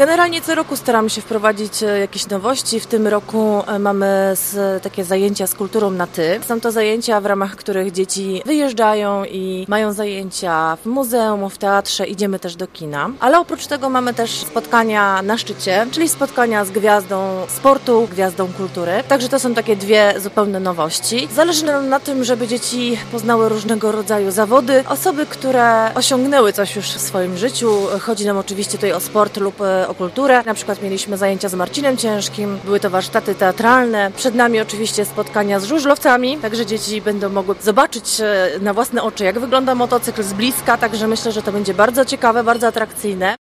Generalnie co roku staramy się wprowadzić jakieś nowości. W tym roku mamy takie zajęcia z kulturą na ty. Są to zajęcia, w ramach których dzieci wyjeżdżają i mają zajęcia w muzeum, w teatrze, idziemy też do kina. Ale oprócz tego mamy też spotkania na szczycie, czyli spotkania z gwiazdą sportu, gwiazdą kultury. Także to są takie dwie zupełne nowości. Zależy nam na tym, żeby dzieci poznały różnego rodzaju zawody, osoby, które osiągnęły coś już w swoim życiu. Chodzi nam oczywiście tutaj o sport lub o kulturę. Na przykład mieliśmy zajęcia z Marcinem Ciężkim, były to warsztaty teatralne. Przed nami oczywiście spotkania z żużlowcami, także dzieci będą mogły zobaczyć na własne oczy, jak wygląda motocykl z bliska, także myślę, że to będzie bardzo ciekawe, bardzo atrakcyjne.